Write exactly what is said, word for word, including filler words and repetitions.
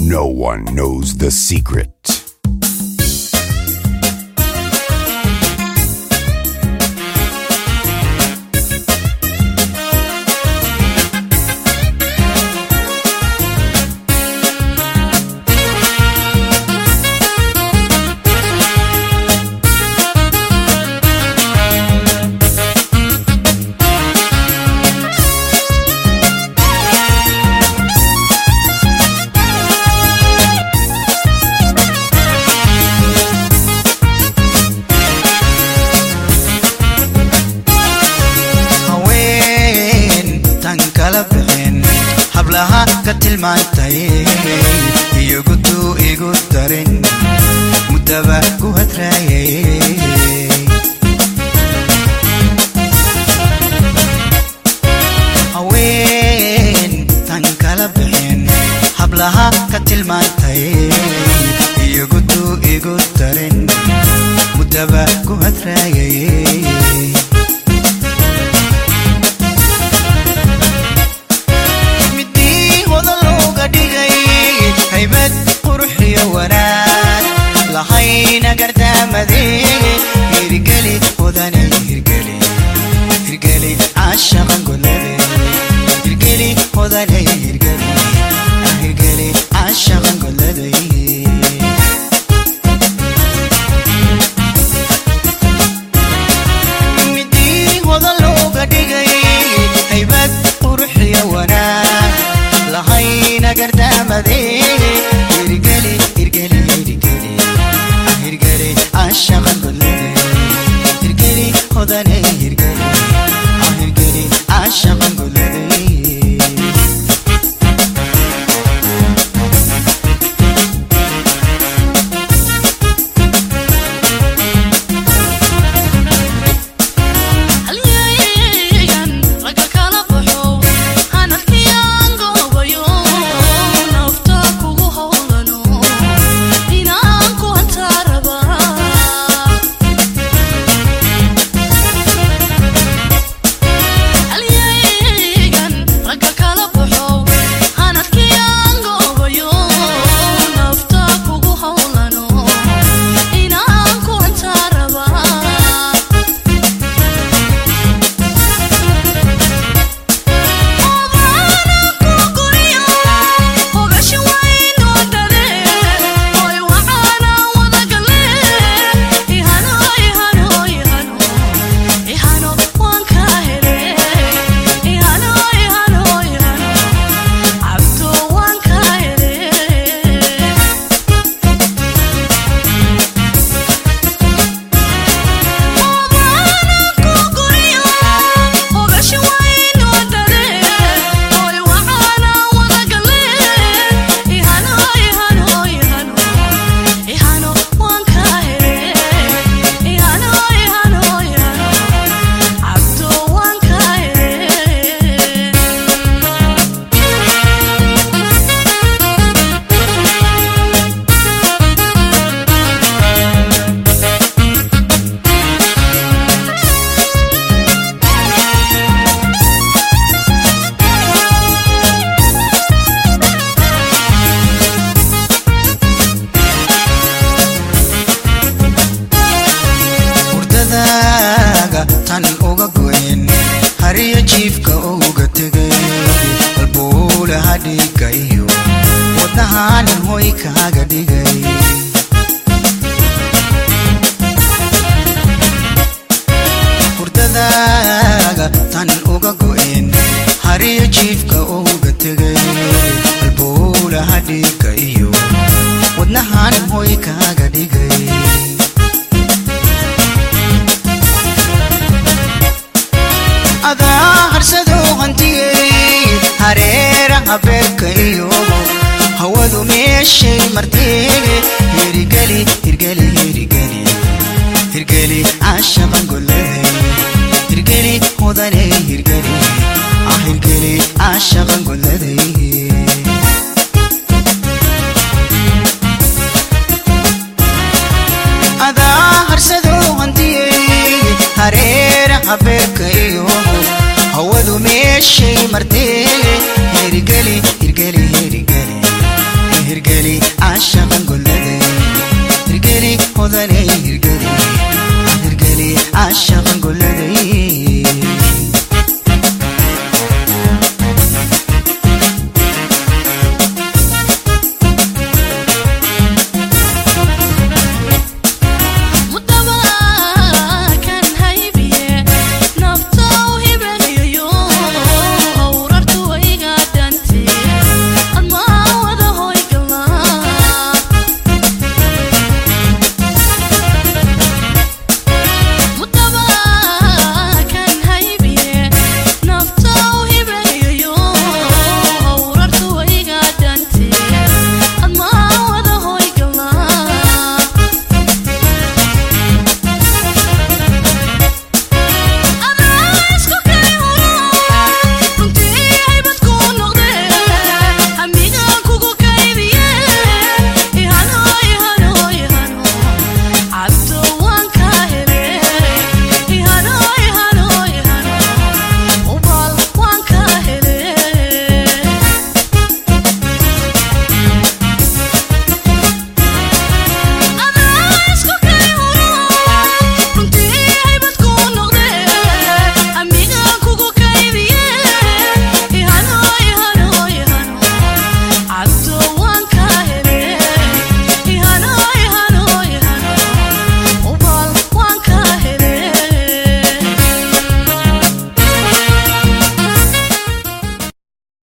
No one knows the secret. hablaha katil maantay iyo gudu igu darin mudaba ku hadraayay haween tan kala bixin hablaha katil maantay iyo gudu igu darin mudaba ku hadraayay لحين قردامدي هرقلي وداني هرقلي هرقلي عاشق نقولي هرقلي وداني هرقلي هرقلي عاشق نقولي مدي وضلو قدقي هيبت وروحي وانا لحين قردامدي هرقلي هرقلي هرقلي عاشق نقولي هرقلي وداني هرقلي هرقلي عاشق نقولي tan uga goyn hariyo jiifka uga tagay qalbuula hadhigayo wadnahan hoy kaaga dhigay hurdadaaga tan uga goyn hariyo jiifka uga tagay qalbuula hadhigayo wadnahan hoy kaaga dhigay ada harsado hantiye hareera abeerkayo hawadu meeshay martee hirgali hirgali hirgali hirgali aashaq nqulay hirgali wadane hirgali ah hirgali aashaq nqulay ada harsado hantiye hareera abeerkayo hawadu meeshay martee hirgali hirgali hirgali هرقلي عاشقا قلدي هرقلي هذاني هرقلي هرقلي عاشقا قلدي